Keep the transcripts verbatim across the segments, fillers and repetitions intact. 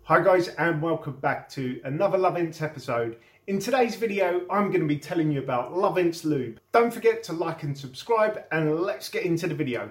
Hi guys, and welcome back to another Lovints episode. In today's video, I'm going to be telling you about Lovints Lube. Don't forget to like and subscribe, and let's get into the video.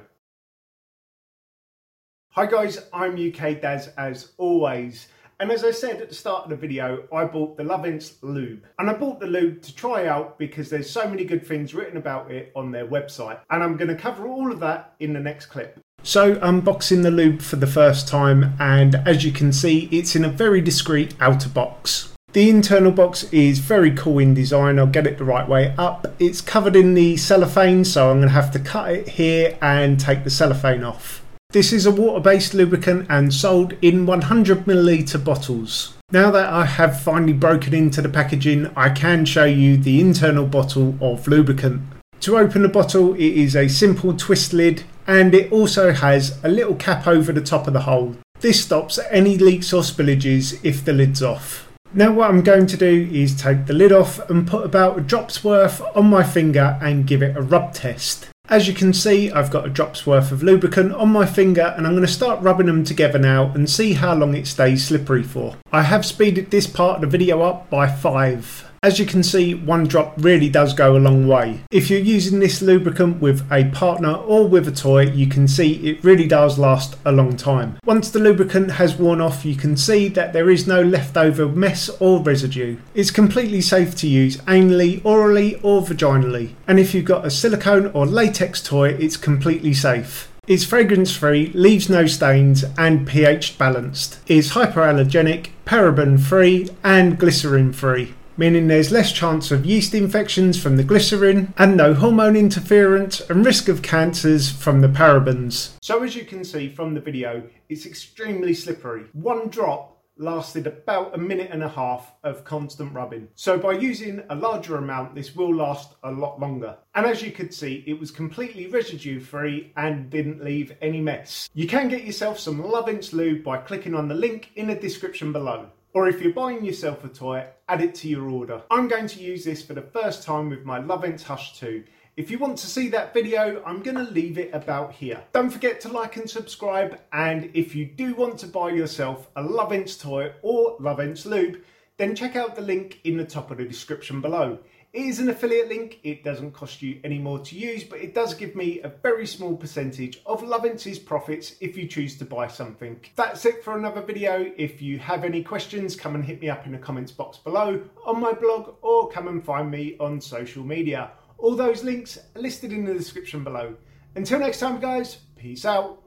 Hi guys, I'm U K Daz as always. And as I said at the start of the video, I bought the Lovints Lube. And I bought the lube to try out because there's so many good things written about it on their website. And I'm going to cover all of that in the next clip. So unboxing the lube for the first time, and as you can see, it's in a very discreet outer box. The internal box is very cool in design. I'll get it the right way up. It's covered in the cellophane, so I'm going to have to cut it here and take the cellophane off. This is a water-based lubricant and sold in one hundred milliliter bottles. Now that I have finally broken into the packaging, I can show you the internal bottle of lubricant. To open the bottle, it is a simple twist lid, and it also has a little cap over the top of the hole. This stops any leaks or spillages if the lid's off. Now what I'm going to do is take the lid off and put about a drop's worth on my finger and give it a rub test. As you can see, I've got a drop's worth of lubricant on my finger, and I'm going to start rubbing them together now and see how long it stays slippery for. I have speeded this part of the video up by five. As you can see, one drop really does go a long way. If you're using this lubricant with a partner or with a toy, you can see it really does last a long time. Once the lubricant has worn off, you can see that there is no leftover mess or residue. It's completely safe to use anally, orally or vaginally. And if you've got a silicone or latex toy, it's completely safe. It's fragrance free, leaves no stains and pH balanced. It's hypoallergenic, paraben free and glycerin free, meaning there's less chance of yeast infections from the glycerin and no hormone interference and risk of cancers from the parabens. So as you can see from the video, it's extremely slippery. One drop lasted about a minute and a half of constant rubbing. So by using a larger amount, this will last a lot longer. And as you could see, it was completely residue free and didn't leave any mess. You can get yourself some Lovints Lube by clicking on the link in the description below. Or if you're buying yourself a toy, add it to your order. I'm going to use this for the first time with my Lovints Hush two. If you want to see that video, I'm going to leave it about here. Don't forget to like and subscribe, and if you do want to buy yourself a Lovints toy or Lovints Lube, then check out the link in the top of the description below. It is an affiliate link, it doesn't cost you any more to use, but it does give me a very small percentage of Lovints' profits if you choose to buy something. That's it for another video. If you have any questions, come and hit me up in the comments box below, on my blog, or come and find me on social media. All those links are listed in the description below. Until next time guys, peace out.